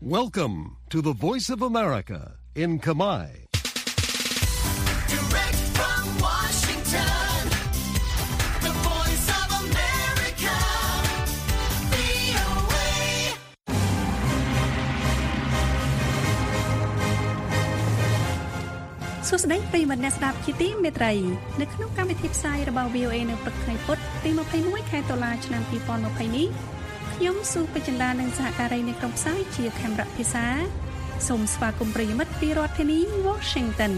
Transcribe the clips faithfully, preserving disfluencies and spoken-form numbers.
Welcome to the Voice of America in Khmer. Direct from Washington, the Voice of America, វី អូ เอសួស្តីប្រិយមិត្តអ្នកស្ដាប់ជាទីមេត្រីនៅក្នុងកម្មវិធីផ្សាយរបស់ វី អូ เอ នៅព្រឹកថ្ងៃពុធទីยี่สิบเอ็ดខែតុលាឆ្នាំยี่สิบยี่สิบនេះខ្ញុំសុពេជ្រដានិងសហការីនៃក្រុមផ្សាយជាខេមរៈភាសាសូមស្វាគមន៍ប្រិយមិត្តពីរដ្ឋធានី Washington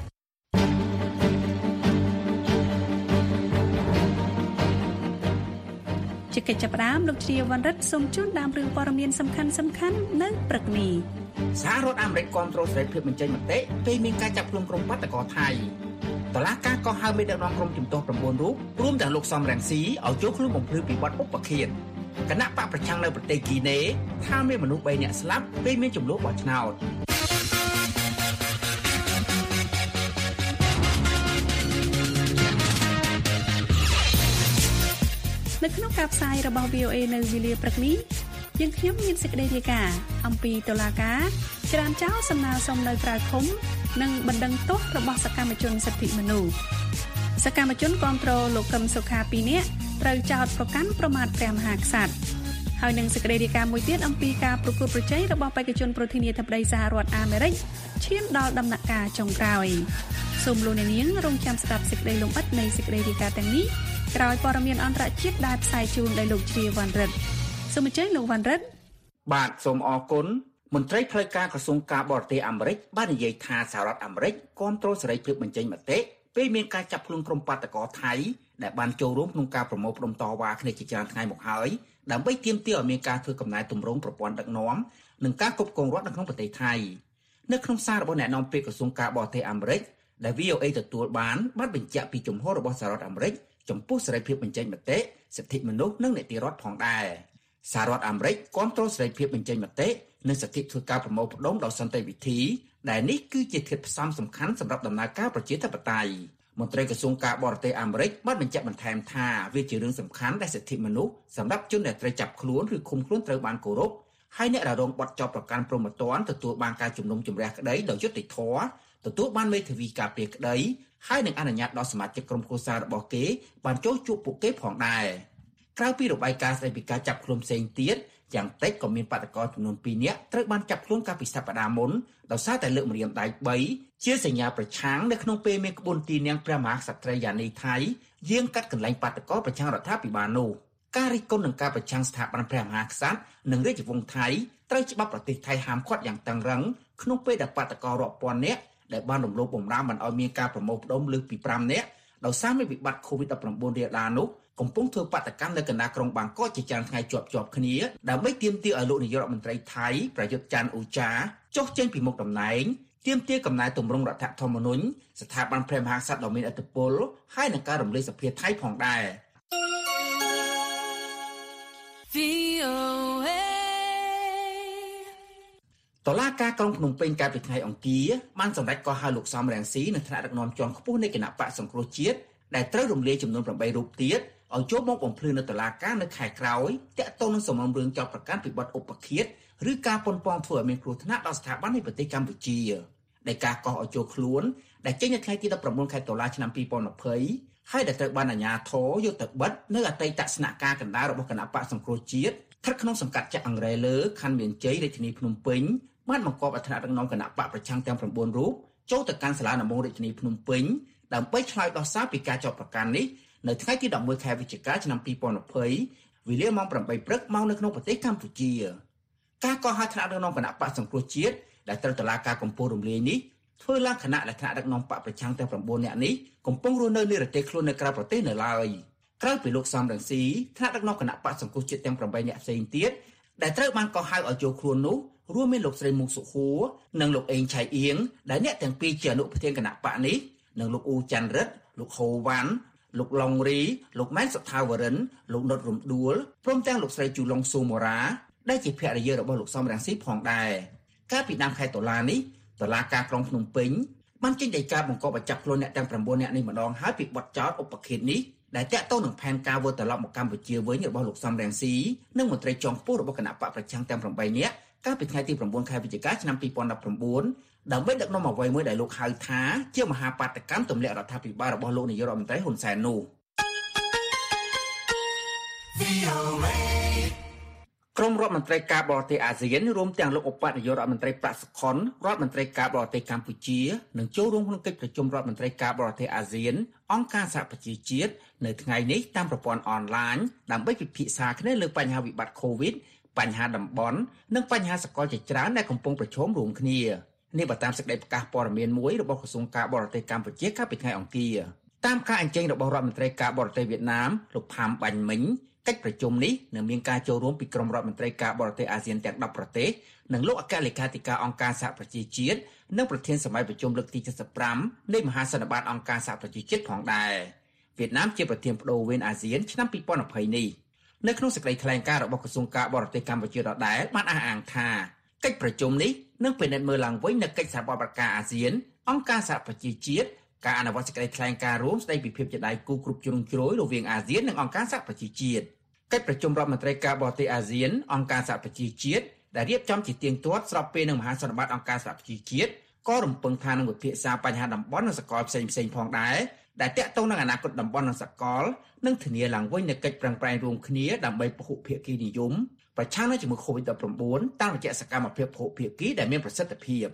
ជាកិច្ចចាប់ផ្ដើមលោកជាវណ្ណរិទ្ធសូមជូនដើមរឿងព័ត៌មានសំខាន់សំខាន់នៅព្រឹកនេះសហរដ្ឋអាមេរិកគាំទ្រសេរីភាពបញ្ចេញមតិពេលមានការចាប់ខ្លួនក្រុមបាតកោថៃតឡាការក៏ហៅមេដឹកនាំក្រុមជំទាស់៩រូបរួមទាំងលោកសំរងស៊ីឲ្យចូលខ្លួនបំភ្លឺពីបទឧបឃាតគណៈបកប្រឆាំងនៅប្រទេសគីណេថាមានមនុស្សបីនាក់ស្លាប់ពេលមានចំនួនបោះឆ្នោតនៅក្នុងការផ្សាយរបស់ វី អូ เอ នៅវេលាព្រឹកនេះយើងខ្ញុំមានសេចក្តីរាយការណ៍អំពីតុលាការច្រានចោលសំណើសុំនៅក្រៅឃុំនិងបណ្ដឹងទោសរបស់សកម្មជនសិទ្ធិមនុស្សសកម្មជនគាំទ្រលោកកឹមសុខាពីរនាក់ត្រូវចោទប្រកាន់ប្រមាថព្រះមហាក្សត្រហើយនឹងសេចក្តីរាយការណ៍មួយទៀតអំពីការប្រកួតប្រជែងរបស់បេក្ខជនប្រធានាធិបតីសហរដ្ឋអាមេរិកឈានដល់ដំណាក់កាលចុងក្រោយសូមលោកអ្នកនាងរងចាំស្ដាប់សេចក្តីលម្អិតនៃសេចក្តីរាយការណ៍ទាំងនេះក្រោយព័ត៌មានអន្តរជាតិដែលផ្សាយជូនដោយលោកជ្រាវវណ្ណរិទ្ធសូមអញ្ជើញលោកវណ្ណរិទ្ធបាទសូមអរគុណមន្ត្រីផ្លូវការក្រសួងការបរទេសអាមេរិកបាននិយាយថាសហរដ្ឋអាមេរិកគាំទ្រសេរីភាពបញ្ចេញមតិពេលមានការចាប់ខ្លួនក្រុមបាតកោថៃដែលបានចូលរួមក្នុងការប្រមូលផ្ដុំតវ៉ាគ្នាជាច្រើនថ្ងៃមកហើយដើម្បីទាមទារឲ្យមានការធ្វើកំណែទម្រង់ប្រព័ន្ធដឹកនាំនិងការគ្រប់គ្រងរដ្ឋនៅក្នុងប្រទេសថៃនៅក្នុងសាររបស់អ្នកនាំពាក្យក្រសួងការបរទេសអាមេរិកដែល វី អូ เอ ទទួលបានបានបញ្ជាក់ពីជំហររបស់សហរដ្ឋអាមេរិកចំពោះសេរីភាពបញ្ចេញមតិសិទ្ធិមនុស្សនិងនីតិរដ្ឋផងដែរសហរដ្ឋអាមេរិកគាំទ្រសេរីភាពបញ្ចេញមតិនិងសិទ្ធិធ្វើការប្រមូលផ្ដុំដោយសន្តិវិធីដែលនេះគឺជាធាតុផ្សំសំខាន់សម្រាប់ដំណើរការប្រជាធិបតេយ្យមន្ត្រីក្រសួងការបរទេសអាមេរិកបានបញ្ជាក់បន្ថែមថាវាជារឿងសំខាន់ដែលសិទ្ធិមនុស្សសម្រាប់ជនដែលត្រូវចាប់ខ្លួនឬឃុំខ្លួនត្រូវបានគោរពហើយអ្នកដែលរងបទចោទប្រកាន់ព្រហ្មទណ្ឌទទួលបានការជំនុំជម្រះក្តីដោយយុត្តិធម៌ទទួលបានមេធាវីការពារក្តីហើយនឹងអនុញ្ញាតដល់សមាជិកក្រុមគ្រួសាររបស់គេបានចូលជួបពួកគេផងដែរក្រៅពីរបាយការណ៍ស្តីពីការចាប់ខ្លួនផ្សេងទៀតយ៉ាងតិចក៏មានបាតកោចំនួនពីរនាក់ត្រូវបានចាប់ខ្លួនកាលពីសប្តាហ៍មុនដោយសារតែលើកម្រាមដៃបីជាសញ្ញាប្រឆាំងនៅក្នុងពេលមានក្បួនទីនាងព្រះមហាក្សត្រីយ៉ានីថៃយាងកាត់កន្លែងបាតកោប្រឆាំងរដ្ឋាភិបាលនោះការរិះគន់នឹងការប្រឆាំងស្ថាប័នព្រះមហាក្សត្រនិងរាជវង្សថៃត្រូវច្បាប់ប្រទេសថៃហាមឃាត់យ៉ាងតឹងរ៉ឹងក្នុងពេលដែលបាតកោរាប់ពាន់នាក់ដែលបានរំលោភបំរាមមិនឲ្យមានការប្រមូលផ្ដុំលើសពីប្រាំនាក់ដោយសារមានវិបត្តិ COVID 19 រាលដាលនោះកំពុងធ្វើបាតកម្មនៅកណ្ដាលក្រុងបាងកកជាច្រើនថ្ងៃជាប់ៗគ្នាដើម្បីទាមទារឲ្យលោកនាយករដ្ឋមន្ត្រីថៃប្រយុទ្ធច័ន្ទអូចាចុះចេញពីមុខតំណែងទាមទារកំណែទម្រង់រដ្ឋធម្មនុញ្ញស្ថាប័នព្រះមហាក្សត្រដ៏មានឥទ្ធិពលហើយនឹងការរំលាយសភាថៃផងដែរវី អូ เอតឡាការក្រុងភ្នំពេញកាលពីថ្ងៃអង្គារបានសម្រេចកោះហៅលោកសំរងស៊ីនៅថ្នាក់ដឹកនាំជាន់ខ្ពស់នៃគណៈបកសង្គ្រោះជាតិដែលត្រូវរំលាយចំនួនប្រាំបីរូបទៀតឲ្យចូលមកបំភ្លឺនៅតុលាការនៅខែក្រោយតាក់ទងនឹងសំណុំរឿងចោទប្រកាន់ពីបទឧបឃាតឬការប៉ុនប៉ងធ្វើឲ្យមានគ្រោះថ្នាក់ដល់ស្ថាប័ននៃប្រទេសកម្ពុជាដែលការកោះឲ្យចូលខ្លួនដែលចេញនៅថ្ងៃទី19ខែតុលាឆ្នាំยี่สิบยี่สิบហើយដែលត្រូវបានអាជ្ញាធរយកទៅបិទនៅអតីតស្នាក់ការកណ្ដាលរបស់គណៈបកសង្គ្រោះជាតិស្ថិតក្នុងសង្កាត់ចាក់អង្រែលើខណ្ឌមានជ័យរាជធានីភ្នំពេញបានបង្កប់ឲ្យថ្នាក់ដឹកនាំគណៈបកប្រឆាំងទាំង៩រូបចូលទៅកាន់សាលាដំបងរាជធានីភ្នំពេញដើម្បីឆ្លើយដោះសារពីការចោទប្រកាន់នេះនៅថ្ងៃទី11ខែវិច្ឆិកាឆ្នាំยี่สิบยี่สิบវេលាម៉ោងប្រាំបីព្រឹកមកនៅក្នុងប្រទេសកម្ពុជាការកោះហៅថ្នាក់ដឹកនាំគណៈបកសង្គ្រោះជាតិដែលត្រូវតុលាការកំពូលរំលាយនេះធ្វើឡើងខណៈដែលថ្នាក់ដឹកនាំបកប្រឆាំងទាំង៩នាក់នេះកំពុងរស់នៅនិរទេសខ្លួននៅក្រៅប្រទេសនៅឡើយក្រៅពីលោកសំរងស៊ីថ្នាក់ដឹកនាំគណៈបកសង្គ្រោះជាតិទាំង8នាក់ផ្សេងទៀតដែលត្រូវបានកោះហៅឲ្យចូលខ្លួននោះរួមមានលោកស្រីមុខសុខួរនិងលោកអេងឆៃអៀងដែលអ្នកទាំងពីរជាអនុប្រធានគណៈបកនេះនិងលោកអ៊ូច័ន្ទរិទ្ធលោកហូវ៉ាន់លោកឡុងរីលោកម៉ែនសុថាវរិនលោកនុតរំដួលព្រមទាំងលោកស្រីជូឡុងស៊ូម៉ូរ៉ាដែលជាភរិយារបស់លោកសំរងស៊ីផងដែរកាលពីដើមខែតុលានេះតុលាការក្រុងភ្នំពេញបានចេញដីកាបង្គាប់ឲ្យចាប់ខ្លួនអ្នកទាំង9នាក់នេះម្ដងហើយពីបទចោទឧបឃាតនេះដែលតាក់ទងនឹងផែនការវិលត្រឡប់មកកម្ពុជាវិញរបស់លោកសំរងស៊ីនិងមន្ត្រីជាន់ខ្ពស់របស់គណៈបកប្រឆាំងទាំង8នាក់កាលពីថ្ងៃទី9ខែវិច្ឆិកាឆ្នាំពីរពាន់ដប់ប្រាំបួនដើម្បីដឹកនាំអ្វីមួយដែលលោកហៅថាជាមហាបាតកម្មទម្លាក់រដ្ឋាភិបាលរបស់លោកនាយករដ្ឋមន្ត្រីហ៊ុនសែននោះក្រុមរដ្ឋមន្ត្រីការបរទេសអាស៊ានរួមទាំងលោកឧបនាយករដ្ឋមន្ត្រីប្រាក់សុខុនរដ្ឋមន្ត្រីការបរទេសកម្ពុជានឹងចូលរួមក្នុងកិច្ចប្រជុំរដ្ឋមន្ត្រីការបរទេសអាស៊ានអង្គការសហប្រជាជាតិនៅថ្ងៃនេះតាមប្រព័ន្ធអនឡាញដើម្បីពិភាក្សាគ្នាលើបញ្ហាវិបត្តិ COVID បញ្ហាតំបន់និងបញ្ហាសកលជាច្រើនដែលកំពុងប្រឈមរួមគ្នានេះបើតាមសេចក្តីប្រកាសព័ត៌មានមួយរបស់ក្រសួងការបរទេសកម្ពុជាកាលពីថ្ងៃអង្គារតាមការអញ្ជើញរបស់រដ្ឋមន្ត្រីការបរទេសវៀតណាមលោកផាមបាញ់មិញកិច្ចប្រជុំនេះនឹងមានការចូលរួមពីក្រុមរដ្ឋមន្ត្រីការបរទេសអាស៊ានទាំងដប់ប្រទេសនិងលោកអគ្គលេខាធិការអង្គការសហប្រជាជាតិនិងប្រធានសមាជិកប្រជុំលើកទី칠십៥នៃមហាសន្និបាតអង្គការសហប្រជាជាតិផងដែរវៀតណាមជាប្រធានបដូវវេនអាស៊ានឆ្នាំពីរពាន់ยี่สิบនេះនៅក្នុងសេចក្តីថ្លែងការណ៍របស់ក្រសួងការបរទេសកម្ពុជាដដែលបានអះអាងថាកិច្ចប្រជុំនេះនឹងពិនិត្យមើលឡើងវិញនូវកិច្ចសហប្រតិបត្តិការអាស៊ានអង្គការសហប្រជាជាតិការអនុវត្តសេចក្តីថ្លែងការណ៍រួមស្តីពីភាពជាដៃគូគ្រប់ជ្រុងជ្រោយរវាងអាស៊ាននិងអង្គការសហប្រជាជាតិកិច្ចប្រជុំរដ្ឋមន្ត្រីការបរទេសអាស៊ានអង្គការសហប្រជាជាតិដែលរៀបចំជាទៀងទាត់ស្របពេលនឹងមហាសន្និបាតអង្គការសហប្រជាជាតិក៏រំពឹងថានឹងវិភាគបញ្ហាតំបន់និងសកលផ្សេងៗផងដែរដែលតាក់ទងនឹងអនាគតតំបន់និងសកលនិងធានាឡើងវិញនូវកិច្ចប្រឹងប្រែងរួមគ្នាដើម្បីពហុភាគីនិយមប្រឆាំងនឹងជំងឺ COVID ដប់ប្រាំបួន តាមរយៈសកម្មភាពពហុភាគីដែលមានប្រសិទ្ធភាព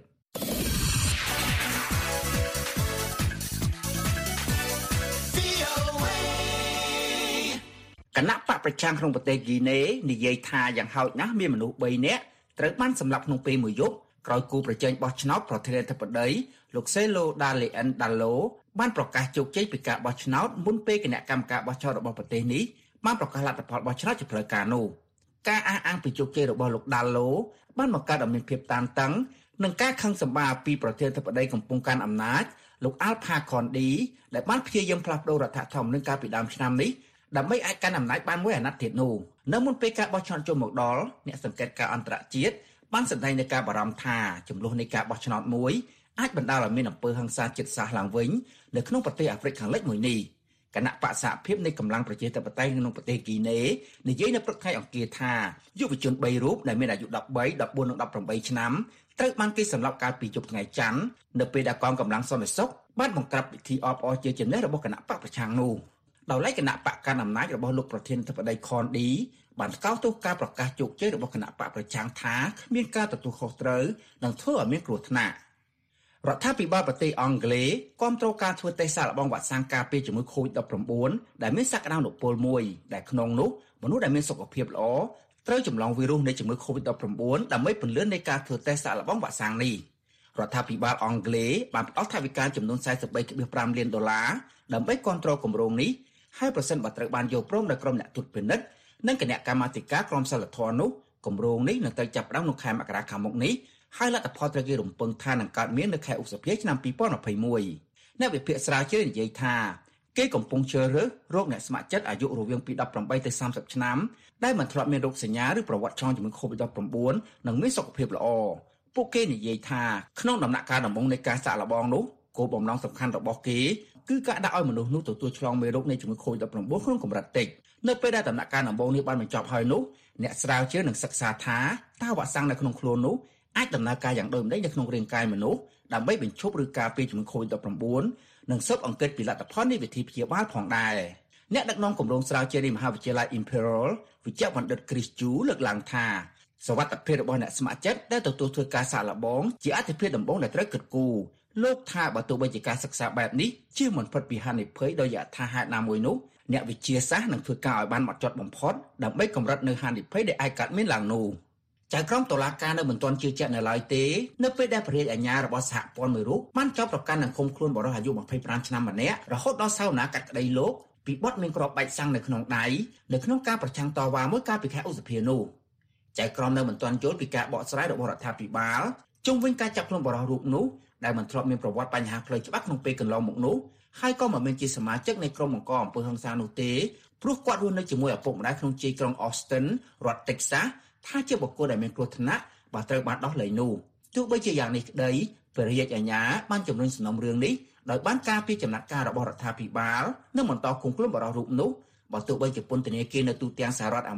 គណៈបកប្រឆាំងក្នុងប្រទេសហ្គីណេនិយាយថាយ៉ាងហោចណាស់មានមនុស្សបីនាក់ត្រូវបានសម្លាប់ក្នុងពេលមួយយប់ក្រោយគូប្រជែងបោះឆ្នោតប្រធានាធិបតីលោកសេឡូដាលេអិនដាឡូបានប្រកាសជោគជ័យពីការបោះឆ្នោតមុនពេលគណៈកម្មការបោះឆ្នោតរបស់ប្រទេសនេះបានប្រកាសលទ្ធផលបោះឆ្នោតជាផ្លូវការនោះការអះអាងពីជោគជ័យរបស់លោកដាឡូបានបង្កើតឲ្យមានភាពតានតឹងនិងការខឹងសម្បារពីប្រធានាធិបតីកំពុងកាន់អំណាចលោកអាល់ផាខុនឌីដែលបានព្យាយាមផ្លាស់ប្តូររដ្ឋធម្មនុញ្ញកាលពីដើមឆ្នាំនេះដើម្បីអាចកាន់អំណាចបានមួយអាណត្តិទៀតនោះនៅមុនពេលការបោះឆ្នោតចូលមកដល់អ្នកសង្កេតការណ៍អន្តរជាតិបានសម្ដែងនូវការបារម្ភថាចំនួននៃការបោះឆ្នោតមួយអាចបណ្ដាលឲ្យមានអំពើហិង្សាចិត្តសាស្ត្រឡើងវិញនៅក្នុងប្រទេសអាហ្វ្រិកខាងលិចមួយនេះគណៈបក្សសហភាពនៃកម្លាំងប្រជាធិបតេយ្យក្នុងប្រទេសហ្គីណេនិយាយនៅព្រឹកថ្ងៃអង្គារថាយុវជនបីរូបដែលមានអាយុដប់បី ដប់បួន និងដប់ប្រាំបីឆ្នាំត្រូវបានគេសម្លាប់កាលពីយប់ថ្ងៃច័ន្ទនៅពេលដែលកងកម្លាំងសន្តិសុខបានបង្ក្រាបពិធីអបអរជាចំណេះរបស់គណៈបកប្រឆាំងនោះដោយឡែកគណៈបកកណ្ដាលអំណាចរបស់លោកប្រធានាធិបតីខុនឌីបានស្កោតទោសការប្រកាសជោគជ័យរបស់គណៈបកប្រឆាំងថាគ្មានការទទួលខុសត្រូវនិងធ្វើឲ្យមានគ្រោះថ្នាក់រដ្ឋាភិបាលប្រទេសអង់គ្លេសគាំទ្រការធ្វើតេស្តសាកល្បងវ៉ាក់សាំងការពារជំងឺ COVID ដប់ប្រាំបួន ដែលមានសក្តានុពលមួយដែលក្នុងនោះមនុស្សដែលមានសុខភាពល្អត្រូវចម្លងវីរុសនៃជំងឺ COVID ដប់ប្រាំបួន ដើម្បីពន្លឿននៃការធ្វើតេស្តសាកល្បងវ៉ាក់សាំងនេះរដ្ឋាភិបាលអង់គ្លេសបានផ្តល់ថវិកាចំនួន สี่สิบสามจุดห้า លានដុល្លារដើម្បីគាំទ្រគម្រោងនេះហើយប្រសិនបើត្រូវបានយកព្រមដោយក្រុមអ្នកត្រួតពិនិត្យនិងគណៈកម្មាធិការក្រមសីលធម៌នោះគម្រោងនេះនឹងត្រូវចាប់ផ្ដើមក្នុងខែមករាខាងមុខនេះហើយលទ្ធផលត្រូវគេរំពឹងថានឹងកើតមាននៅខែឧសភាឆ្នាំពីរពាន់ยี่สิบเอ็ดអ្នកវិភាគស្រាវជ្រាវនិយាយថាគេកំពុងជ្រើសរើសរោគអ្នកស្ម័គ្រចិត្តអាយុរវាងពីដប់ប្រាំបីទៅសាមសិបឆ្នាំដែលមិនធ្លាប់មានរោគសញ្ញាឬប្រវត្តិឆ្លងជំងឺ COVID ដប់ប្រាំបួន និងមានសុខភាពល្អពួកគេនិយាយថាក្នុងដំណាក់កាលដំបូងនៃការសាកល្បងនោះគោលបំណងសំខាន់របស់គេគឺការដាក់ឲ្យមនុស្សនោះទទួលឆ្លងមេរោគនៃជំងឺ COVID ដប់ប្រាំបួន ក្នុងកម្រិតតិចនៅពេលដែលដំណាក់កាលដំបូងនេះបានបញ្ចប់ហើយនោះអ្នកស្រាវជ្រាវនឹងសិក្សាថាតើវ៉ាក់សាំងនៅក្នុងខ្លួននោះអាចដំណើរការយ៉ាងដូចម្តេចនៅក្នុងរាងកាយមនុស្សដើម្បីបញ្ឈប់ឬការពារជំងឺ COVID ដប់ប្រាំបួន និងស៊ើបអង្កេតពីលទ្ធផលនៃវិធីព្យាបាលផងដែរអ្នកដឹកនាំគម្រោងស្រាវជ្រាវនៃមហាវិទ្យាល័យ Imperial វិជ្ជបណ្ឌិត Chris Chu លើកឡើងថាសុវត្ថិភាពរបស់អ្នកស្ម័គ្រចិត្តដែលទទួលធ្វើការសាកល្បងជាអាទិភាពដំបូងដែលត្រូវគិតគូរលោកថាបើទោះបីជាការសិក្សាបែបនេះជាមិនផុតពីហានិភ័យដោយយថាហេតុណាមួយនោះអ្នកវិទ្យាសាស្ត្រនឹងធ្វើការឲ្យបានហ្មត់ចត់បំផុតដើម្បីកម្រិតនៅហានិភ័យដែលអាចកើតមានឡើងនោះចៅក្រមតុលាការនៅមិនទាន់ជឿជាក់នៅឡើយទេនៅពេលដែលព្រះរាជអាជ្ញារបស់សហព័ន្ធមួយរូបបានចោទប្រកាន់និងឃុំខ្លួនបុរសអាយុยี่สิบห้าឆ្នាំម្នាក់រហូតដល់សាវនាកាត់ក្តីលោកពីបទមានគ្រាប់បែកសាំងនៅក្នុងដៃនៅក្នុងការប្រឆាំងតវ៉ាមួយកាលពីខែឧសភានោះចៅក្រមនៅមិនទាន់យល់ពីការបកស្រាយរបស់រដ្ឋាភិបាលជុំវិញការចាប់ខ្លួនបុរសរូបនោះដែលមិនធ្លាប់មានប្រវត្តិបញ្ហាផ្លូវច្បាប់ក្នុងពេលកន្លងមកនោះហើយក៏មិនមែនជាសមាជិកនៃក្រុមបង្កអំពើហិង្សានោះទេព្រោះគាត់រស់នៅជាមួយឪពុកម្ដាយក្នុងជ័យក្រុង Austin រដ្ឋ Texas ថាជាបុគ្គលដែលមានគ្រោះថ្នាក់បើត្រូវបានដោះលែងនោះទោះបីជាយ៉ាងនេះក្តីព្រះរាជអាជ្ញាបានជំរុញសំណុំរឿងនេះដោយបានការពីចំណាត់ការរបស់រដ្ឋាភិបាលនិងបន្តគុំខ្លួនបរិសុទ្ធរូបនោះបើទោះបីជាពន្ធនាគារនៅទូទាំងសហរដ្ឋអាមេរិក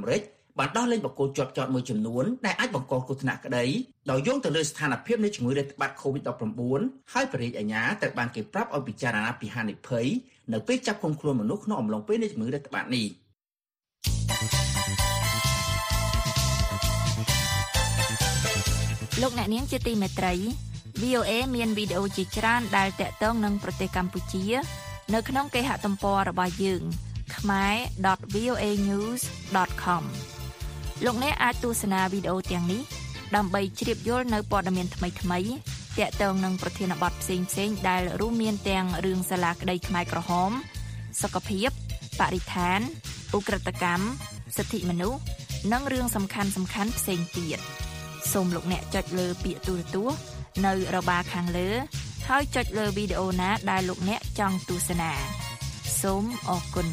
បានដោះលែងបុគ្គលជាប់ចោតមួយចំនួនដែលអាចបង្កគ្រោះថ្នាក់ក្តីដោយយោងទៅលើស្ថានភាពនៃជំងឺរាតត្បាត COVID ដប់ប្រាំបួន ហើយព្រះរាជអាជ្ញាត្រូវបានគេប្រាប់ឲ្យពិចារណាពីហានិភ័យនៅពេលចាប់ឃុំខ្លួនមនុស្សក្នុងអំឡុងពេលនៃជំងឺរាតត្បាតនេះលោកអ្នកនាងជាទីមេត្រី វី អូ เอ មានវីដេអូជាច្រើនដែលតាក់ទងនឹងប្រទេសកម្ពុជានៅក្នុងគេហទំព័ររបស់យើង khmer dot v o a news dot com លោកអ្នកអាចទស្សនាវីដេអូទាំងនេះដើម្បីជ្រាបយល់នៅព័ត៌មានថ្មីៗតាក់ទងនឹងប្រធានបទផ្សេងៗដែលរួមមានទាំងរឿងសាលាក្តីខ្មែរក្រហមសុខភាពបរិស្ថានឧក្រិដ្ឋកម្មសិទ្ធិមនុស្សនិងរឿងសំខាន់ៗផ្សេងទៀតសូមលោកអ្នកចុចលើពាក្យទូរទស្សន៍នៅរបារខាងលើហើយចុចលើវីដេអូណាដែលលោកអ្នកចង់ទស្សនាសូមអរគុណ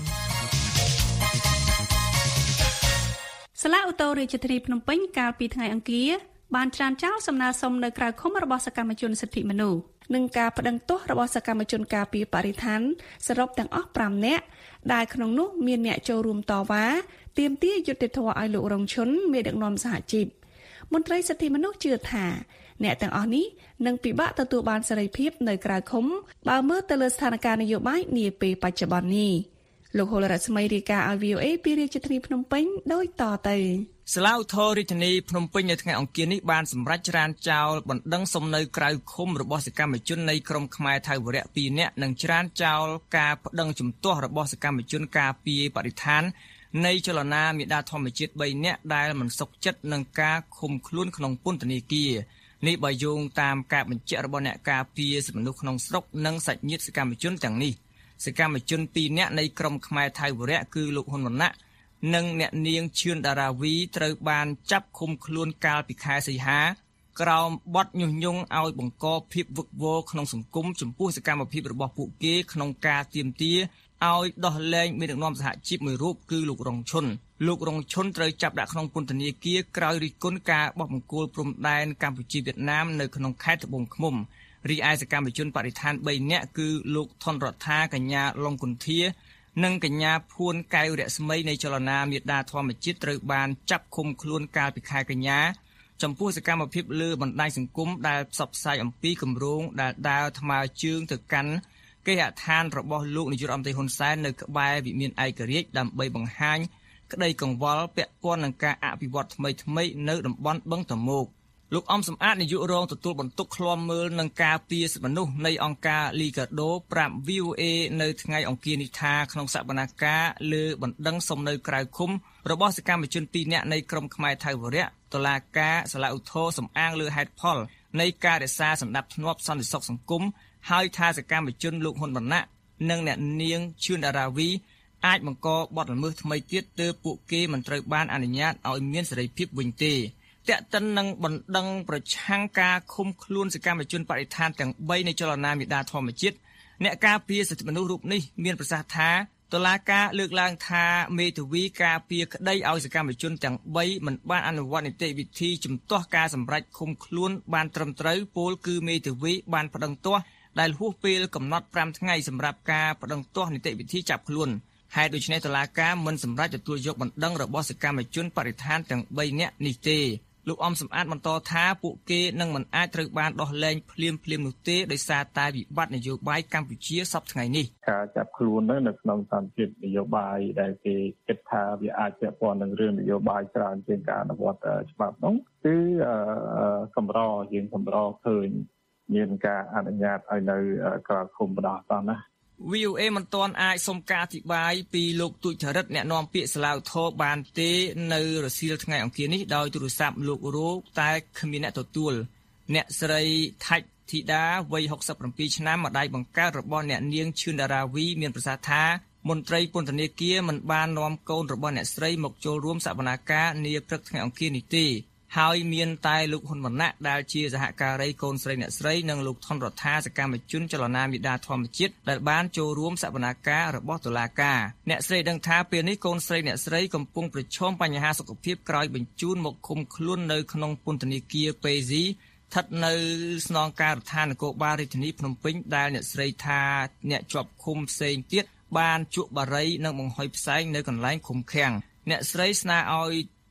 សាលាឧទ្ធររាជធានីភ្នំពេញកាលពីថ្ងៃអង្គារបានច្រានចោលសំណើសុំនៅក្រៅឃុំរបស់សកម្មជនសិទ្ធិមនុស្សនិងការប្តឹងទោសរបស់សកម្មជនការពារបរិស្ថានសរុបទាំងអស់ប្រាំនាក់ដែលក្នុងនោះមានអ្នកចូលរួមតវ៉ាទាមទារយុត្តិធម៌ឲ្យលោករងឈុនមេដឹកនាំសហជីពមន្ត្រីសិទ្ធិមនុស្សជឿថាអ្នកទាំងអស់នេះនឹងពិបាកទទួលបានសេរីភាពនៅក្រៅឃុំបើមើលទៅលើស្ថានភាពនយោបាយនាពេលបច្ចុប្បន្ននេះលោកហុលរស្មីរាយការណ៍ឲ្យ វី អូ เอ ពីរាជធានីភ្នំពេញដូចតទៅសាលាឧទ្ធររាជធានីភ្នំពេញនៅថ្ងៃអង្គារនេះបានសម្រេចច្រានចោលបណ្ដឹងសំណើក្រៅឃុំរបស់សកម្មជននៃក្រុមខ្មែរថៃវរៈពីរនាក់និងច្រានចោលការប្តឹងជំទាស់របស់សកម្មជនការពារបរិស្ថាននៃចលនាមេដាធម្មជាតិបីនាក់ដែលមិនសុខចិត្តនឹងការឃុំខ្លួនក្នុងពន្ធនាគារនេះបើយោងតាមការបញ្ជាក់របស់អ្នកការពារសិទ្ធិមនុស្សក្នុងស្រុកនិងសាច់ញាតិសកម្មជនទាំងនេះសកម្មជនពីរនាក់នៃក្រុមខ្មែរថៃវរៈគឺលោកហ៊ុនវណ្ណៈនិងអ្នកនាងឈឿនដារាវីត្រូវបានចាប់ឃុំខ្លួនកាលពីខែសីហាក្រោមបទញុះញង់ឲ្យបង្កភាពវឹកវរក្នុងសង្គមចំពោះសកម្មភាពរបស់ពួកគេក្នុងការទាមទារឲ្យដោះលែងមេដឹកនាំសហជីពមួយរូបគឺលោករងឈុនលោករងឈុនត្រូវចាប់ដាក់ក្នុងពន្ធនាគារក្រោយរិះគន់ការបោះបង្គោលព្រំដែនកម្ពុជាវៀតណាមនៅក្នុងខេត្តត្បូងឃ្មុំរីឯសកម្មជនបរិស្ថានបីនាក់គឺលោកថនរដ្ឋាកញ្ញាឡុងគុន្ធានិងកញ្ញាភួនកែវរស្មីនៃចលនាមេដាធម្មជាតិត្រូវបានចាប់ឃុំខ្លួនកាលពីខែកញ្ញាចំពោះសកម្មភាពលើបណ្ដាញសង្គមដែលផ្សព្វផ្សាយអំពីគម្រោងដែលដើរថ្មើរជើងទៅកាន់គេហដ្ឋានរបស់លោកនាយករដ្ឋមន្ត្រីហ៊ុនសែននៅក្បែរវិមានឯករាជ្យដើម្បីបង្ហាញក្តីកង្វល់ពាក់ព័ន្ធនឹងការអភិវឌ្ឍថ្មីៗនៅតំបន់បឹងតមោកលោកអំសំអាតនាយករងទទួលបន្ទុកឃ្លាំមើលនឹងការពារសិទ្ធិមនុស្សនៃអង្គការ Liga do ប្រាប់ វី អូ เอ នៅថ្ងៃអង្គារនេះថាក្នុងសវនកម្មលើបណ្ដឹងសំណើក្រៅឃុំរបស់សកម្មជនពីរនាក់នៃក្រុមខ្មែរថៃវរៈតុលាការសាលាឧទ្ធរសំអាងលើហេតុផលនៃការរក្សាសណ្ដាប់ធ្នាប់សន្តិសុខសង្គមហើយថាសកម្មជនលោកហ៊ុនវណ្ណៈនិងអ្នកនាងឈឿនដារាវីអាចបង្កបទល្មើសថ្មីទៀតទើបពួកគេមិនត្រូវបានអនុញ្ញាតឲ្យមានសេរីភាពវិញទេតែកតិននឹងបណ្ដឹងប្រឆាំងការឃុំខ្លួនសកម្មជនបរិស្ថានទាំងបីនៃចលនាមេដាធម្មជាតិអ្នកការពារសិទ្ធិមនុស្សរូបនេះមានប្រសាសន៍ថាតុលាការលើកឡើងថាមេធាវីការពារក្តីឲ្យសកម្មជនទាំងបីមិនបានអនុវត្តនីតិវិធីជំទាស់ការសម្រេចឃុំខ្លួនបានត្រឹមត្រូវពលគឺមេធាវីបានប្តឹងទាស់ដែលហួសពេលកំណត់ប្រាំថ្ងៃសម្រាប់ការប្តឹងទាស់នីតិវិធីចាប់ខ្លួនហើយដូច្នេះតុលាការមិនសម្រេចទទួលយកបណ្ដឹងរបស់សកម្មជនបរិស្ថានទាំងបីនាក់នេះទេលោកអំសំអាតបន្តថាពួកគេនឹងមិនអាចត្រូវបានដោះលែងភ្លាមភ្លាមនោះទេដោយសារតែវិបត្តិនយោបាយកម្ពុជាសពថ្ងៃនេះការចាប់ខ្លួននៅក្នុងសន្តិភាពនយោបាយដែលគេគិតថាវាអាចពាក់ព័ន្ធនឹងរឿងនយោបាយច្រើនជាងការអនុវត្តច្បាប់នោះគឺកម្រយើងកម្រឃើញមានការអនុញ្ញាតឲ្យនៅក្រៅឃុំបណ្ដោះអាសន្នណាវី អូ เอ មិនទាន់អាចសុំការអធិប្បាយពីលោកទូចចរិតអ្នកនាំពាក្យសាលាឧទ្ធរបានទេនៅរសៀលថ្ងៃអង្គារនេះដោយទូរស័ព្ទលោករោតែគ្មានអ្នកទទួលអ្នកស្រីថាច់ធីតាវ័យហុកសិបប្រាំពីរឆ្នាំម្ដាយបង្កើតរបស់អ្នកនាងឈឿនដារាវីមានប្រសាសន៍ថាមន្ត្រីពន្ធនាគារមិនបាននាំកូនរបស់អ្នកស្រីមកចូលរួមសវនាការនាព្រឹកថ្ងៃអង្គារនេះទេហើយមានតែលោកហ៊ុនវណ្ណៈដែលជាសហការីកូនស្រីអ្នកស្រីនិងលោកថនរដ្ឋាសកម្មជនចលនាមេដាធម្មជាតិដែលបានចូលរួមសវនាការរបស់តុលាការអ្នកស្រីដឹងថាពេលនេះកូនស្រីអ្នកស្រីកំពុងប្រឈមបញ្ហាសុខភាពក្រោយបញ្ជូនមកឃុំខ្លួននៅក្នុងពន្ធនាគារពេស៊ីស្ថិតនៅស្នងការដ្ឋាននគរបាលរាជធានីភ្នំពេញដែលអ្នកស្រីថាអ្នកជាប់ឃុំផ្សេងទៀតបានជក់បារីនិងបង្ហុយផ្សែងនៅកន្លែងឃុំឃាំងអ្នកស្រីស្នើឲ្យ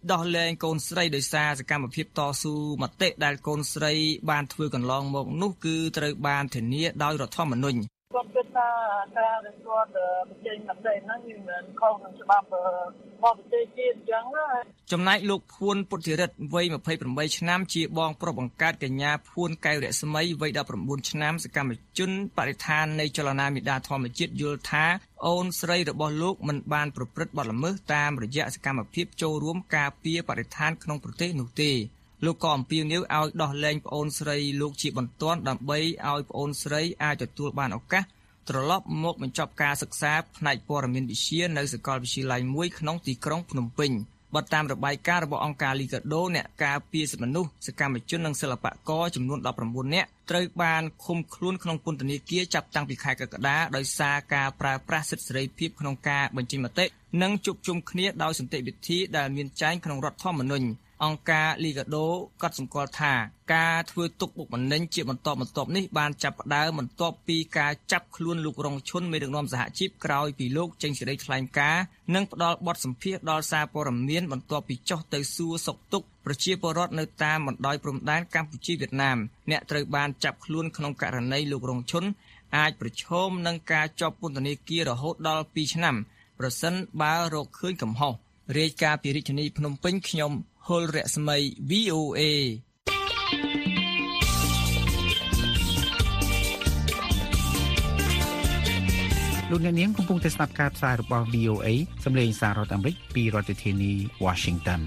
ដោះលែងកូនស្រីដោយសារសកម្មភាពតស៊ូមតិដែលកូនស្រីបានធ្វើកន្លងមកនោះគឺត្រូវបានធានាដោយរដ្ឋធម្មនុញ្ញគាត់គិតថាការដែលគាត់បញ្ចេញមតិហ្នឹងវាមិនខុសនឹងច្បាប់របស់ប្រទេសជាតិអញ្ចឹងណាចំណែកលោកភួនពុទ្ធិរិទ្ធវ័យยี่สิบแปดឆ្នាំជាបងប្រុសបង្កើតកញ្ញាភួនកែវរស្មីវ័យสิบเก้าឆ្នាំសកម្មជនបរិស្ថាននៃចលនាមេដាធម្មជាតិយល់ថាអូនស្រីរបស់លោកមិនបានប្រព្រឹត្តបទល្មើសតាមរយៈសកម្មភាពចូលរួមការពារបរិស្ថានក្នុងប្រទេសនោះទេលោកក៏អំពាវនាវឲ្យដោះលែងប្អូនស្រីលោកជាបន្ទាន់ដើម្បីឲ្យប្អូនស្រីអាចទទួលបានឱកាសត្រឡប់មកបញ្ចប់ការសិក្សាផ្នែកព័ត៌មានវិទ្យានៅសាកលវិទ្យាល័យមួយក្នុងទីក្រុងភ្នំពេញបើតាមរបាយការណ៍របស់អង្គការ Liga do អ្នកការពារសិទ្ធិមនុស្សសកម្មជននិងសិល្បករចំនួនដប់ប្រាំបួននាក់ត្រូវបានឃុំខ្លួនក្នុងពន្ធនាគារចាប់តាំងពីខែកក្កដាដោយសារការប្រើប្រាស់សិទ្ធិសេរីភាពក្នុងការបញ្ចេញមតិនិងជួបជុំគ្នាដោយសន្តិវិធីដែលមានចែងក្នុងរដ្ឋធម្មនុញ្ញអង្គការ Liga do ក៏សម្គាល់ថាការធ្វើទុកបុកម្នេញជាបន្តបន្ទាប់នេះបានចាប់ផ្ដើមបន្ទាប់ពីការចាប់ខ្លួនលោករងឈុនមេដឹកនាំសហជីពក្រោយពីលោកចេញសេចក្តីថ្លែងការណ៍និងផ្ដល់បទសម្ភាសន៍ដល់សារព័ត៌មានបន្ទាប់ពីចុះទៅសួរសុខទុក្ខប្រជាពលរដ្ឋនៅតាមបណ្ដោយព្រំដែនកម្ពុជាវៀតណាមអ្នកត្រូវបានចាប់ខ្លួនក្នុងករណីលោករងឈុនអាចប្រឈមនឹងការជាប់ពន្ធនាគាររហូតដល់ពីរឆ្នាំប្រសិនបើរកឃើញកំហុសរាយការណ៍ពីរាជធានីភ្នំពេញខ្ញុំហុលរស្មី វី អូ เอលោកអ្នកនាងកំពុងតែស្ដាប់ការផ្សាយរបស់ វី អូ เอ សម្លេងសាររដ្ឋអាមេរិកពីរដ្ឋធានី Washington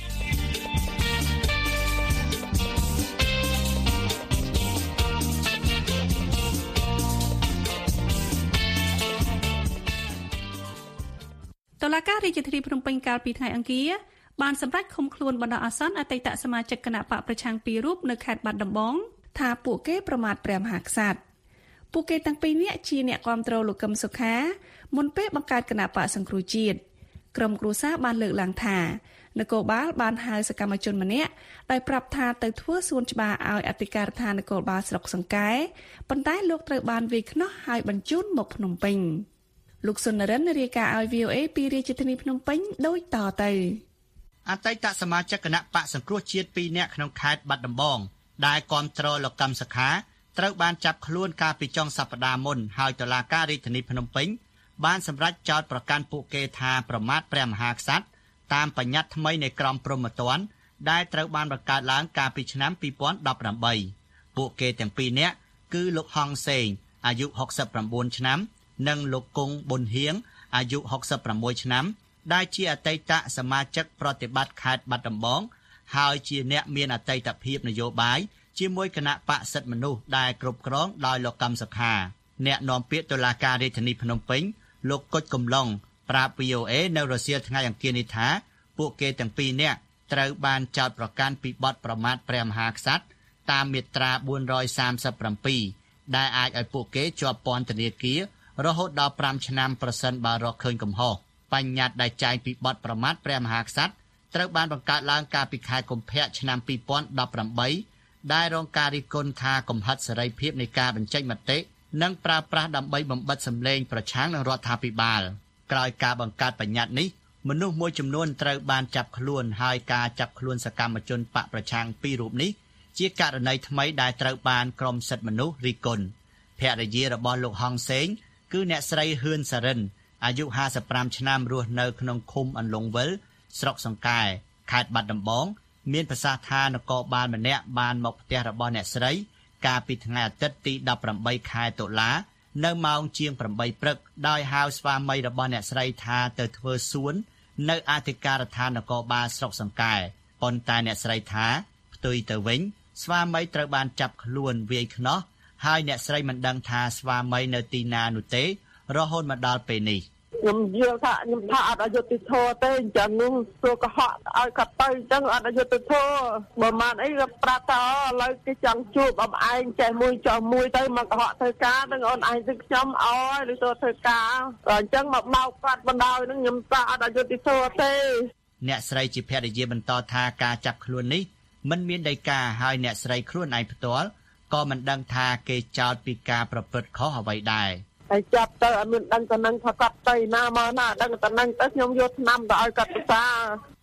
តុលាការរាជធានីភ្នំពេញកាលពីថ្ងៃអង្គារបានសម្រេចឃុំខ្លួនបណ្ដោះអាសន្នអតីតសមាជិកគណៈបកប្រឆាំងពីររូបនៅខេត្តបាត់ដំបងថាពួកគេប្រមាថព្រះមហាក្សត្រពួកគេទាំងពីរនាក់ជាអ្នកគាំទ្រលោកកឹមសុខាមុនពេលបង្កើតគណៈបកសង្គ្រោះជាតិក្រុមគ្រួសារបានលើកឡើងថានគរបាលបានហៅសកម្មជនម្នាក់ដោយប្រាប់ថាទៅធ្វើសួនច្បារឲ្យអធិការដ្ឋាននគរបាលស្រុកសង្កែប៉ុន្តែលោកត្រូវបានវាយខ្នោះហើយបញ្ជូនមកភ្នំពេញលោកសុនរិនរាយការណ៍ឲ្យ វី អូ เอ ពីរាជធានីភ្នំពេញដូចតទៅអតីតសមាជិកគណៈបកសង្គ្រោះជាតិពីរនាក់ក្នុងខេត្តបាត់ដំបងដែលគាំទ្រលោកកឹមសុខាត្រូវបានចាប់ខ្លួនកាលពីចុងសប្តាហ៍មុនហើយតុលាការរាជធានីភ្នំពេញបានសម្រេចចោទប្រកាន់ពួកគេថាប្រមាថព្រះមហាក្សត្រតាមបញ្ញត្តិថ្មីនៃក្រមព្រហ្មទណ្ឌដែលត្រូវបានបង្កើតឡើងកាលពីឆ្នាំពីរពាន់ដប់ប្រាំបីពួកគេទាំងពីរនាក់គឺលោកហងសេងអាយុហុកសិបប្រាំបួនឆ្នាំនិងលោកគង់ប៊ុនហៀងអាយុហុកសិបប្រាំមួយឆ្នាំដែលជាអតីតសមាជិកប្រតិបត្តិខេត្តបាត់ដំបងហើយជាអ្នកមានអតីតភាពនយោបាយជាមួយគណៈបកសិទ្ធិមនុស្សដែលគ្រប់គ្រងដោយលោកកឹមសុខាអ្នកនាំពាក្យតុលាការរាជធានីភ្នំពេញលោកកុចកំឡុងប្រាប់ វី អូ เอ នៅរសៀលថ្ងៃអង្គារនេះថាពួកគេទាំងពីរនាក់ត្រូវបានចោទប្រកាន់ពីបទប្រមាថព្រះមហាក្សត្រតាមមាត្រាបួនរយសាមសិបប្រាំពីរដែលអាចឲ្យពួកគេជាប់ពន្ធនាគាររហូតដល់ប្រាំឆ្នាំប្រសិនបើរកឃើញកំហុសបញ្ញត្តិដែលចែងពីបទប្រមាថព្រះមហាក្សត្រត្រូវបានបង្កើតឡើងកាលពីខែកុម្ភៈឆ្នាំពីរពាន់ដប់ប្រាំបីដែលរងការរិះគន់ថាកំហិតសេរីភាពនៃការបញ្ចេញមតិនិងប្រើប្រាស់ដើម្បីបំបិទសម្លេងប្រឆាំងនឹងរដ្ឋាភិបាលក្រោយការបង្កើតបញ្ញត្តិនេះមនុស្សមួយចំនួនត្រូវបានចាប់ខ្លួនហើយការចាប់ខ្លួនសកម្មជនបកប្រឆាំងពីររូបនេះជាករណីថ្មីដែលត្រូវបានក្រមសិទ្ធិមនុស្សរិះគន់ភរិយារបស់លោកហងសេងគឺអ្នកស្រីហឿនសារិនអាយុห้าสิบห้าឆ្នាំរស់នៅក្នុងឃុំអន្លង់វិលស្រុកសង្កែខេត្តបាត់ដំបងមានប្រសាសន៍ថានគរបាលម្នាក់បានមកផ្ទះរបស់អ្នកស្រីកាលពីថ្ងៃអាទិត្យទីដប់ប្រាំបីខែតុលានៅម៉ោងជាងប្រាំបីព្រឹកដោយហៅស្វាមីរបស់អ្នកស្រីថាទៅធ្វើសួននៅអធិការដ្ឋាននគរបាលស្រុកសង្កែប៉ុន្តែអ្នកស្រីថាផ្ទុយទៅវិញស្វាមីត្រូវបានចាប់ខ្លួនវាយខ្នោះហើយអ្នកស្រីមិនដឹងថាស្វាមីនៅទីណានោះទេរហូតមកដល់ពេលនេះខ្ញុំយល់ថាខ្ញុំថាអត់អយុត្តិធម៌ទេអញ្ចឹងនោះព្រោះកុហកឲ្យកាត់ទៅអញ្ចឹងអត់អយុត្តិធម៌បើមិនអីក៏ប្រាប់ថាឥឡូវគេចង់ជួបអំឯងចេះមួយចោះមួយទៅមកកុហកធ្វើការនឹងអូនឯងទៅខ្ញុំអោយឬទៅធ្វើការអញ្ចឹងមកបោកកាត់បណ្ដោយនឹងខ្ញុំថាអត់អយុត្តិធម៌ទេអ្នកស្រីជាភរិយាបន្តថាការចាប់ខ្លួននេះមិនមានដីកាហើយអ្នកស្រីខ្លួនឯងផ្ទាល់ក៏មិនដឹងថាគេចោទពីការប្រព្រឹត្តខុសអ្វីដែរហើយចាប់ទៅអត់មានដឹងទៅនឹងថាកាត់ទៅណាមកណាដឹងទៅនឹងទៅខ្ញុំយកឆ្នាំទៅឲ្យកាត់ភាសា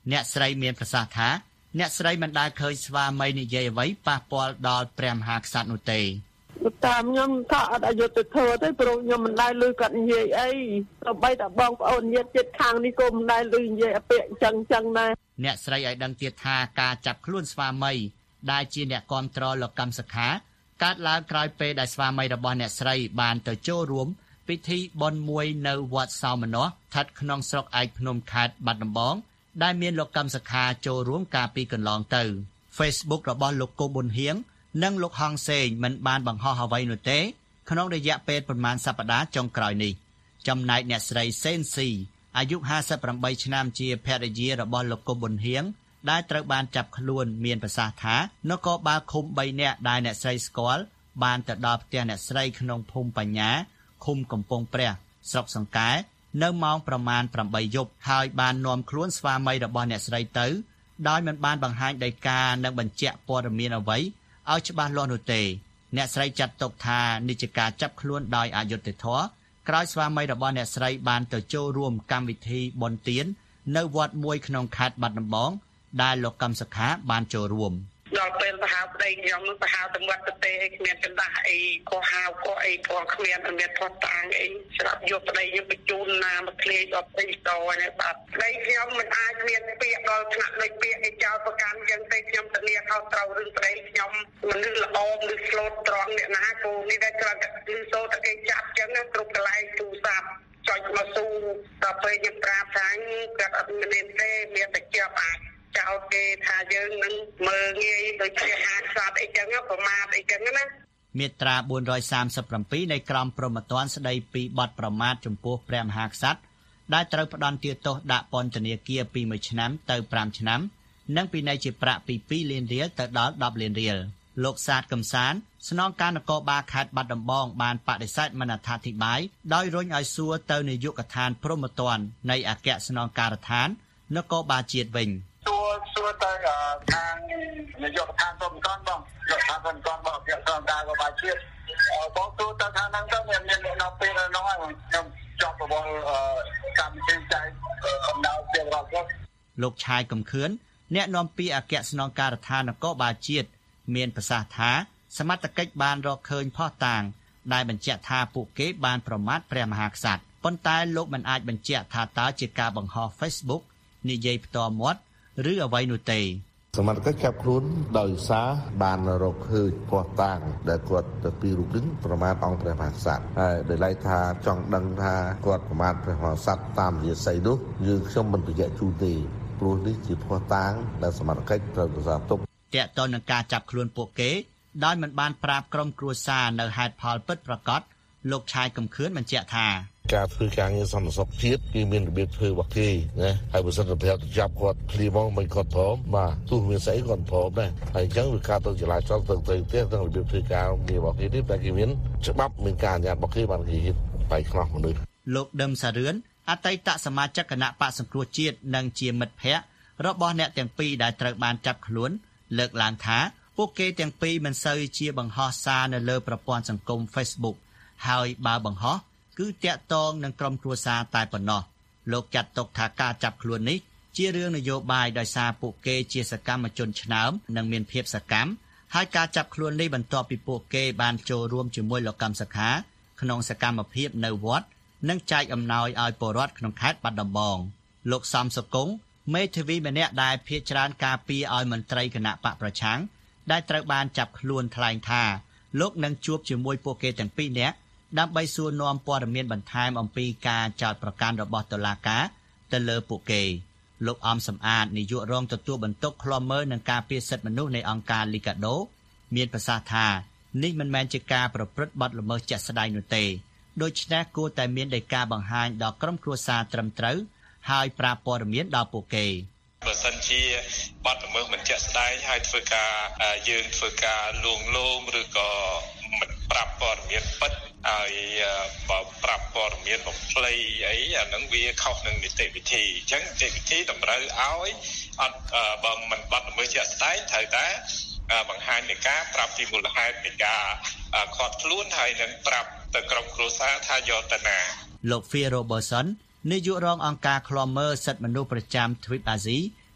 អ្នកស្រីមានប្រសាសន៍ថាអ្នកស្រីមិនដែលឃើញស្វាមីនិយាយអ្វីប៉ះពាល់ដល់ព្រះមហាក្សត្រនោះទេតាមខ្ញុំថាអត់អយុត្តិធម៌ទេព្រោះខ្ញុំមិនដែលឮគាត់និយាយអីទៅបីតែបងប្អូនញាតិជិតខាងនេះក៏មិនដែលឮនិយាយអាពាក្យអញ្ចឹងអញ្ចឹងដែរអ្នកស្រីឲ្យដឹងទៀតថាការចាប់ខ្លួនស្វាមីដែលជាអ្នកគាំទ្រលោកកម្មសខាកើតឡើងក្រោយពេលដែលស្វាមីរបស់អ្នកស្រីបានទៅចូលរួមពិធីបុណ្យមួយនៅវត្តសោមនស្សស្ថិតក្នុងស្រុកឯកភ្នំខេត្តបាត់ដំបងដែលមានលោកកម្មសខាចូលរួមកាលពីកន្លងទៅ Facebook របស់លោកកូប៊ុនហៀងនិងលោកហងសេងមិនបានបង្ហោះអ្វីនោះទេក្នុងរយៈពេលប្រមាណសប្តាហ៍ចុងក្រោយនេះចំណែកអ្នកស្រីសេនស៊ីអាយុห้าสิบแปดឆ្នាំជាភរិយារបស់លោកកូប៊ុនហៀងដែលត្រូវបានចាប់ខ្លួនមានប្រសាសន៍ថានគរបាលឃុំបីនាក់ដែលអ្នកស្រីស្គាល់បានទៅដល់ផ្ទះអ្នកស្រីក្នុងភូមិបញ្ញាឃុំកំពង់ព្រះស្រុកសង្កែនៅម៉ោងប្រមាណប្រាំបីយប់ហើយបាននាំខ្លួនស្វាមីរបស់អ្នកស្រីទៅដោយមិនបានបង្ហាញដីកានិងបញ្ជាក់ព័ត៌មានអ្វីឲ្យច្បាស់លាស់នោះទេអ្នកស្រីចាត់ទុកថានេះជាការចាប់ខ្លួនដោយអយុត្តិធម៌ក្រោយស្វាមីរបស់អ្នកស្រីបានទៅចូលរួមកម្មវិធីបុណ្យទាននៅវត្តមួយក្នុងខេត្តបាត់ដំបងដែលលោកកម្មសខាបានចូលរួមដល់ពេលប្រហៅប្តីខ្ញុំនឹងប្រហៅទៅវត្តទៅទេគ្មានចំដាស់អីក៏ហៅក៏អីក៏គ្មានអមានផុតតាំងអីស្រាប់យកប្តីខ្ញុំបញ្ជូនណាមកឃ្លាយដល់ទីតនេះបាទប្តីខ្ញុំមិនអាចមានពាក្យដល់ថ្នាក់ដូចពាក្យឯចោលប្រកាន់យ៉ាងទេខ្ញុំធានាខុសត្រូវរឿងប្តីខ្ញុំមិនលឺល្អឬស្លូតត្រង់អ្នកណាគូនេះដែលត្រូវតែលឺសូតែគេចាប់ចឹងគ្រប់កន្លែងទូរស័ព្ទចុចមកស៊ូដល់ពេលខ្ញុំប្រាប់ថាគាត់អត់មានទេមានតែជាប់អាចចោលគេថាយើងនឹងមើលងាយដូចជាហាខ្សត់អីចឹងប្រមាថអីចឹងណាមាត្រាbốn trăm ba mươi bảyនៃក្រមព្រហ្មទណ្ឌស្តីពីបទប្រមាថចំពោះព្រះមហាក្សត្រដែលត្រូវផ្ដន្ទាទោសដាក់ពន្ធនាគារពីមួយឆ្នាំទៅប្រាំឆ្នាំនិងពិន័យជាប្រាក់ពីពីរលានរៀលទៅដល់ដប់លានរៀលលោកសាទកំសានស្នងការនគរបាលខេត្តបាត់ដំបងបានបដិសេធមិនអត្ថាធិប្បាយដោយរុញឲ្យសួរទៅនាយកដ្ឋានព្រហ្មទណ្ឌនៃអគ្គស្នងការដ្ឋាននគរបាលជាតិវិញសួរសួរទៅខាងនាយកដ្ឋានព្រហ្មទណ្ឌបងយកដ្ឋានព្រហ្មទណ្ឌរបស់អគ្គស្នងការរបស់ជាតិបងសួរទៅខាងហ្នឹងទៅមានមាននៅពេលនោះខ្ញុំចង់ប្រវល់កម្មវិធីចែកកំដៅជារបស់លោកឆាយកំខឿនអ្នកនាំពាក្យអគ្គស្នងការដ្ឋាននគរបាលជាតិមានប្រសាសន៍ថាសមត្ថកិច្ចបានរកឃើញភស្តុតាងដែលបញ្ជាក់ថាពួកគេបានប្រមាថព្រះមហាក្សត្រប៉ុន្តែលោកមិនអាចបញ្ជាក់ថាតើជាការបង្ហោះ Facebook និយាយផ្ទាល់មាត់ឬអ្វីនោះទេសមត្ថកិច្ចចាប់ខ្លួនដោយសារបានរកឃើញភស្តុតាងដែលគាត់ទៅពីរូបនេះប្រមាថអង្គព្រះមហាក្សត្រហើយដោយឡែកថាចង់ដឹងថាគាត់ប្រមាថព្រះមហាក្សត្រតាមរយៈស័យនោះយើងខ្ញុំមិនបញ្ជាក់ជូនទេព្រោះនេះជាភស្តុតាងដែលសមត្ថកិច្ចត្រូវទៅសារទុកតាក់ទងនឹងការចាប់ខ្លួនពួកគេដោយមិនបានប្រាប់ក្រុមគ្រួសារនៅហេតុផលពិតប្រាកដលោកឆាយកំខឿនបញ្ជាក់ថាការធ្វើការងារសន្តិសុខជាតិគឺមានរបៀបធ្វើរបស់គេណាហើយបើសិនតែប្រាប់ទៅចាប់គាត់ភ្លាមមកមិនគាត់ព្រមបាទទោះមានស្អីគាត់ព្រមដែរហើយអញ្ចឹងវាការទៅចលាចលទៅទៅផ្ទះទៅរបៀបធ្វើការងាររបស់គេនេះតែគេមានច្បាប់មានការអនុញ្ញាតរបស់គេបានគេហ៊ានបែកខ្នោះមនុស្សលោកដឹមសារឿនអតីតសមាជិកគណៈបក្សសង្គ្រោះជាតិនិងជាមិត្តភ័ក្តិរបស់អ្នកទាំងពីរដែលត្រូវបានចាប់ខ្លួនលើកឡើងថាពួកគេទាំងពីរមិនសូវជាបង្ហោះសារនៅលើប្រព័ន្ធសង្គម Facebook ហើយបើបង្ហោះគឺតាក់ទងនឹងក្រុមគ្រួសារតែប៉ុណ្ណោះលោកចាត់ទុកថាការចាប់ខ្លួននេះជារឿងនយោបាយដោយសារពួកគេជាសកម្មជនឆ្នើមនិងមានភាពសកម្មហើយការចាប់ខ្លួននេះបន្ទាប់ពីពួកគេបានចូលរួមជាមួយលោកកម្មសខាក្នុងសកម្មភាពនៅវត្តនិងចែកអំណោយឲ្យពលរដ្ឋក្នុងខេត្តបាត់ដំបងលោកសំសុគង្គមេធាវីម្នាក់ដែលភាគច្រើនការពារឲ្យមន្ត្រីគណៈបកប្រឆាំងដែលត្រូវបានចាប់ខ្លួនថ្លែងថាលោកនឹងជួបជាមួយពួកគេទាំងពីរនាក់ដើម្បីសួរនាំព័ត៌មានបន្ថែមអំពីការចោទប្រកាន់របស់តុលាការទៅលើពួកគេលោកអំសំអាតនាយករងទទួលបន្ទុកឃ្លាំមើលនឹងការពារសិទ្ធិមនុស្សនៃអង្គការ Liga do មានប្រសាសន៍ថានេះមិនមែនជាការប្រព្រឹត្តបទល្មើសជាក់ស្ដែងនោះទេដូច្នេះគួរតែមានដីកាបង្ហាញដល់ក្រុមគ្រួសារត្រឹមត្រូវហើយប្រាប់ព័ត៌មានដល់ពួកគេបើសិនជាបទល្មើសមិនជាក់ស្ដែងហើយធ្វើការយើងធ្វើការលួងលោមឬក៏មិនប្រាប់ព័ត៌មានពិតហើយបើប្រាប់ព័ត៌មានបំភ្លៃអីអានឹងវាខុសនឹងនីតិវិធីអញ្ចឹងនីតិវិធីតម្រូវឲ្យអត់បើមិនបទល្មើសជាក់ស្ដែងត្រូវតែបង្ហាញនៃការប្រាប់ពីមូលហេតុនៃការខាត់ខ្លួនហើយនឹងប្រាប់ទៅក្រុមគ្រួសារថាយកទៅណាលោក Phil Robertson នាយករងអង្គការឃ្លាំមើលសិទ្ធិមនុស្សប្រចាំទ្វីបអាស៊ី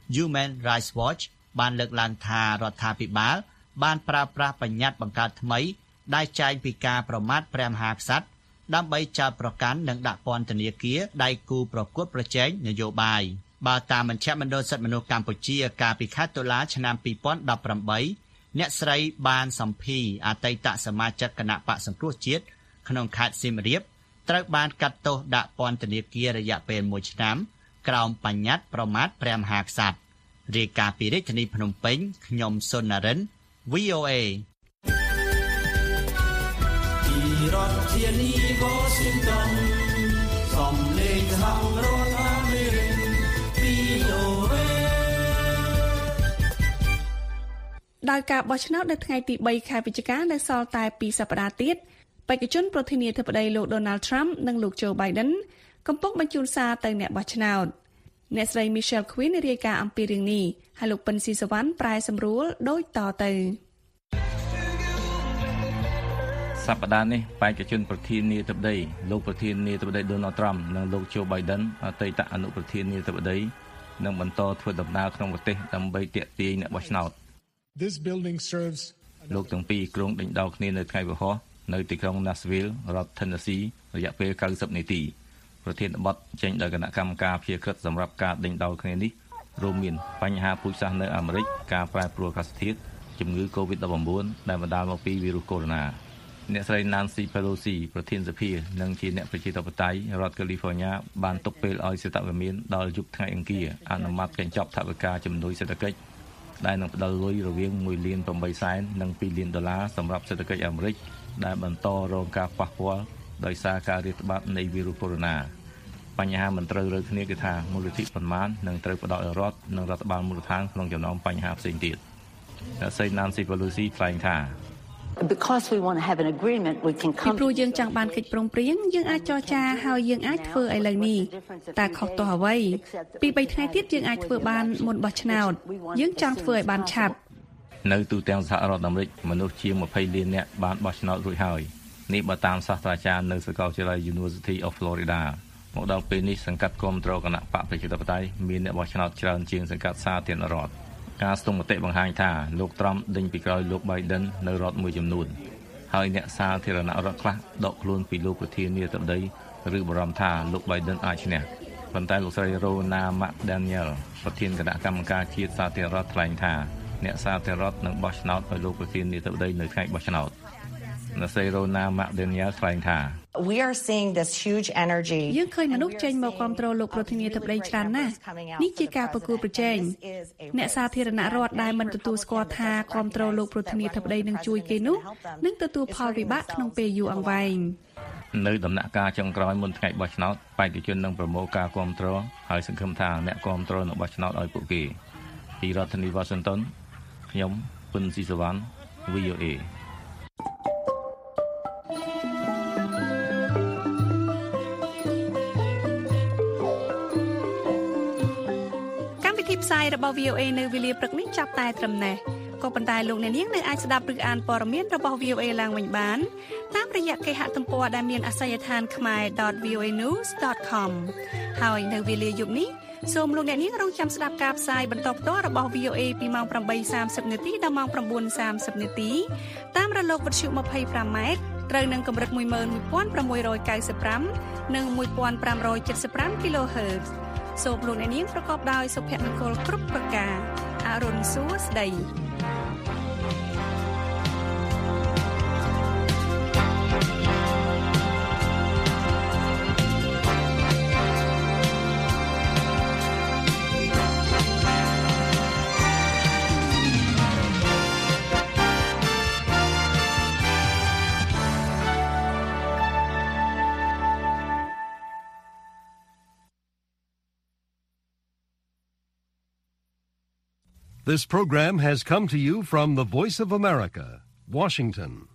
Human Rights Watch បានលើកឡើងថារដ្ឋាភិបាលបានប្រើប្រាស់បញ្ញត្តិបង្កើតថ្មីដែលចែងពីការប្រមាថព្រះមហាក្សត្រដើម្បីចោទប្រកាន់និងដាក់ពន្ធនាគារដៃគូប្រកួតប្រជែងនយោបាយបើតាមមជ្ឈមណ្ឌលសិទ្ធិមនុស្សកម្ពុជាកាលពីខែតុលាឆ្នាំពីរពាន់ដប់ប្រាំបីអ្នកស្រីបានសំភីអតីតសមាជិកគណៈបក្សសង្គ្រោះជាតិក្នុងខេត្តសៀមរាបត្រូវបានកាត់ទោសដាក់ពន្ធនាគាររយៈពេលមួយឆ្នាំក្រោមបញ្ញត្តិប្រមាថព្រះមហាក្សត្ររាយការណ៍ពីរាជធានីភ្នំពេញខ្ញុំសុននរិន វី អូ เอពីរដ្ឋធានី Washington សំឡេងសហរដ្ឋអាមេរិក វី អូ เอដោយការបោះឆ្នោតនៅថ្ងៃទីបីខែវិច្ឆិកានៅសល់តែពីរសប្តាហ៍ទៀតបេក្ខជនប្រធានាធិបតីលោក Donald Trump និងលោក Joe Biden កំពុងបញ្ជូនសារទៅអ្នកបោះឆ្នោតអ្នកស្រី Michelle Quinn រាយការណ៍អំពីរឿងនេះហើយលោកពិនស៊ីសវណ្ណប្រែសម្រួលដូចតទៅសប្តាហ៍នេះបេក្ខជនប្រធានាធិបតីលោកប្រធានាធិបតី Donald Trump និងលោក Joe Biden អតីតអនុប្រធានាធិបតីនឹងបន្តធ្វើដំណើរក្នុងប្រទេសដើម្បីទាក់ទាញអ្នកបោះឆ្នោត This building serves លោកទាំងពីរគ្រងដេញដោលគ្នានៅថ្ងៃពហុនៅទីក្រុង Nashville រដ្ឋ Tennessee រយៈពេល九十នាទីប្រធានបទចេញដោយគណៈកម្មការព្យាក្រឹតសម្រាប់ការដេញដោលគ្នានេះរួមមានបញ្ហាពូជសាសន៍នៅអាមេរិកការប្រែប្រួលអាកាសធាតុជំងឺ កូវីដ ដប់ប្រាំបួន ដែលបណ្ដាលមកពីវីរុសកូវីដ អ្នកស្រី Nancy Pelosi ប្រធានសភានិងជាអ្នកប្រជាធិបតេយ្យរដ្ឋ California បានទុកពេលឲ្យសេតវិមានដល់យប់ថ្ងៃអង្គារអនុម័តកញ្ចប់ថវិកាជំនួយសេដ្ឋកិច្ចដែលនឹងផ្ដល់លុយរវាងមួយលានប្រាំបីសែននិងពីរលានដុល្លារសម្រាប់សេដ្ឋកិច្ចអាមេរិកដែលបន្តរងការប៉ះពាល់ដោយសារការរាតត្បាតនៃវីរុសកូវីដ បញ្ហាមិនត្រូវរើគ្នាគឺថាមូលនិធិប៉ុន្មាននឹងត្រូវផ្ដោតឲ្យរដ្ឋនិងរដ្ឋបាលមូលដ្ឋានក្នុងចំណោមបញ្ហាផ្សេងទៀតអ្នកស្រី Nancy Pelosi ថ្លែងថា Because we want to have an agreement we can come ព្រោះយើងចង់បានកិច្ចព្រមព្រៀងយើងអាចចរចាហើយយើងអាចធ្វើឥឡូវនេះតែខុសទោះអ្វីពីបីថ្ងៃទៀតយើងអាចធ្វើបានមុនបោះឆ្នោតយើងចង់ធ្វើឲ្យបានឆាប់នៅទូទាំងសហរដ្ឋអាមេរិកមនុស្សជាងยี่สิบលាននាក់បានបោះឆ្នោតរួចហើយនេះបើតាមសាស្ត្រាចារ្យនៅសាកលវិទ្យាល័យ University of Florida មកដល់ពេលនេះសង្កាត់គាំទ្រគណៈបកប្រជាធិបតេយ្យមានអ្នកបោះឆ្នោតច្រើនជាងសង្កាត់សាធារណរដ្ឋការស្ទង់មតិបង្ហាញថាលោក Trump ដេញពីក្រោយលោក Biden នៅរដ្ឋមួយចំនួនហើយអ្នកសាធារណរដ្ឋខ្លះដកខ្លួនពីលោកប្រធានាធិបតីឬបារម្ភថាលោក Biden អាចឈ្នះប៉ុន្តែលោកស្រី Ronna McDaniel ប្រធានគណៈកម្មការជាតិសាធារណរដ្ឋថ្លែងថាអ្នកសាធារណរដ្ឋនឹងបោះឆ្នោតឲ្យលោកប្រធានាធិបតីនៅថ្ងៃបោះឆ្នោតអ្នកស្រី Ronna McDaniel ថ្លែងថា We are seeing this huge energy យើងឃើញមនុស្សចេញមកគាំទ្រលោកប្រធានាធិបតីច្រើនណាស់នេះជាការប្រគល់ប្រជែងអ្នកសាធារណរដ្ឋដែលមិនទទួលស្គាល់ថាគាំទ្រលោកប្រធានាធិបតីនឹងជួយគេនោះនឹងទទួលផលវិបាកក្នុងពេលយូរអង្វែងនៅដំណាក់កាលចុងក្រោយមុនថ្ងៃបោះឆ្នោតបេក្ខជននឹងប្រមូលការគាំទ្រហើយសង្ឃឹមថាអ្នកគាំទ្រនឹងបោះឆ្នោតឲ្យពួកគេពីរដ្ឋធានី Washington ខ្ញុំពិនស៊ីសវណ្ណ វី អូ เอផ្សាយរបស់ វី អូ เอ នៅវេលាព្រឹកនេះចាប់តែត្រឹមនេះក៏ប៉ុន្តែលោកអ្នកនាងនៅអាចស្ដាប់ឬអានព័ត៌មានរបស់ វី អូ เอ ឡើងវិញបានតាមរយៈគេហទំព័រដែលមានអាសយដ្ឋាន khmae ដត វី អូ เอ news ដត com ហើយនៅវេលាយប់នេះសូមលោកអ្នកនាងរងចាំស្ដាប់ការផ្សាយបន្តផ្ទាល់របស់ វី អូ เอ ពីម៉ោងប្រាំបីសាមសិបនាទីដល់ម៉ោង៩សាមសិបនាទីតាមរលកវិទ្យុยี่สิบห้าម៉ែត្រត្រូវនឹងកម្រិតmột một sáu九fiveនិងmột five seven five គីឡូហឺតសូមលោកអ្នកនាងប្រកបដោយសុភមង្គលគ្រប់ប្រការអរុនសួស្ដី This program has come to you from the Voice of America, Washington.